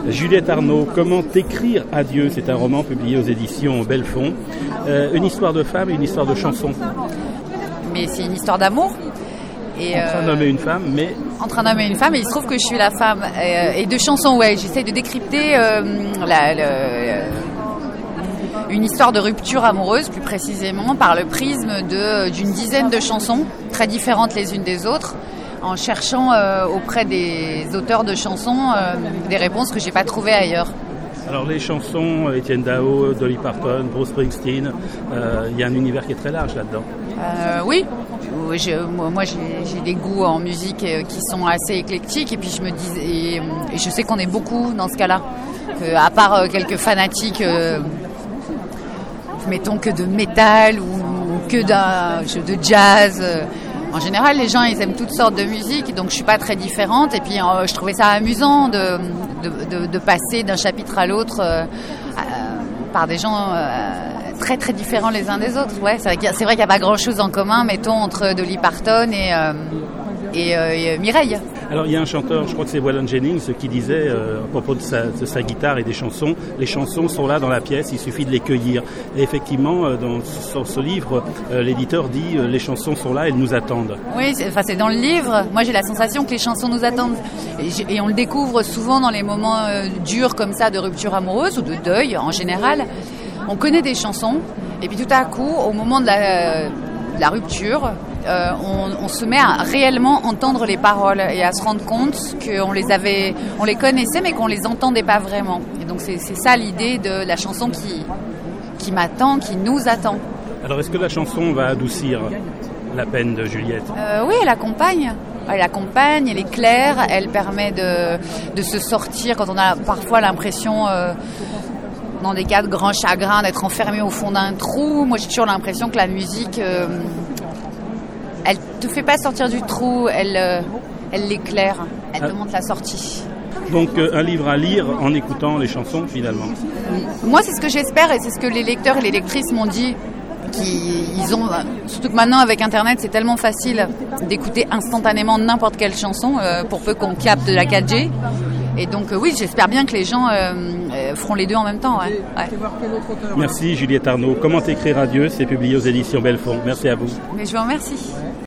Juliette Arnaud, comment écrire Adieu? C'est un roman publié aux éditions Belfond. Une histoire de femme et une histoire de chanson. Mais c'est une histoire d'amour. Entre un homme et une femme, mais... Entre un homme et une femme, et il se trouve que je suis la femme. Et de chansons, ouais, j'essaie de décrypter une histoire de rupture amoureuse, plus précisément, par le prisme d'une dizaine de chansons, très différentes les unes des autres, en cherchant auprès des auteurs de chansons des réponses que j'ai pas trouvées ailleurs. Alors les chansons, Étienne Dao, Dolly Parton, Bruce Springsteen, il y a un univers qui est très large là-dedans. Oui, moi j'ai des goûts en musique qui sont assez éclectiques, et puis je me dis, et je sais qu'on est beaucoup dans ce cas-là, à part quelques fanatiques, mettons que de métal ou que de jazz. En général, les gens, ils aiment toutes sortes de musique, donc je suis pas très différente. Et puis, je trouvais ça amusant de passer d'un chapitre à l'autre par des gens très très différents les uns des autres. Ouais, c'est vrai qu'il n'y a pas grand-chose en commun, mettons, entre Dolly Parton et Mireille. Alors il y a un chanteur, je crois que c'est Waylon Jennings, qui disait à propos de sa guitare et des chansons, les chansons sont là dans la pièce, il suffit de les cueillir. Et effectivement, dans ce livre, l'éditeur dit les chansons sont là, elles nous attendent. Oui, c'est dans le livre. Moi j'ai la sensation que les chansons nous attendent. Et on le découvre souvent dans les moments durs comme ça, de rupture amoureuse ou de deuil en général. On connaît des chansons, et puis tout à coup, au moment de la rupture, on se met à réellement entendre les paroles et à se rendre compte qu'on les connaissait mais qu'on les entendait pas vraiment. Et donc c'est ça l'idée de la chanson qui m'attend, qui nous attend. Alors est-ce que la chanson va adoucir la peine de Juliette? Oui, elle accompagne. Elle est claire, elle permet de se sortir quand on a parfois l'impression... dans des cas de grand chagrin, d'être enfermé au fond d'un trou. Moi, j'ai toujours l'impression que la musique, elle te fait pas sortir du trou, elle l'éclaire, elle te montre la sortie. Donc, un livre à lire en écoutant les chansons, finalement. Moi, c'est ce que j'espère, et c'est ce que les lecteurs et les lectrices m'ont dit. Surtout que maintenant, avec Internet, c'est tellement facile d'écouter instantanément n'importe quelle chanson, pour peu qu'on capte de la 4G. Et donc oui, j'espère bien que les gens feront les deux en même temps. Ouais. Merci Juliette Arnaud. Comment écrire Adieu? C'est publié aux éditions Belfond. Merci à vous. Mais je vous remercie.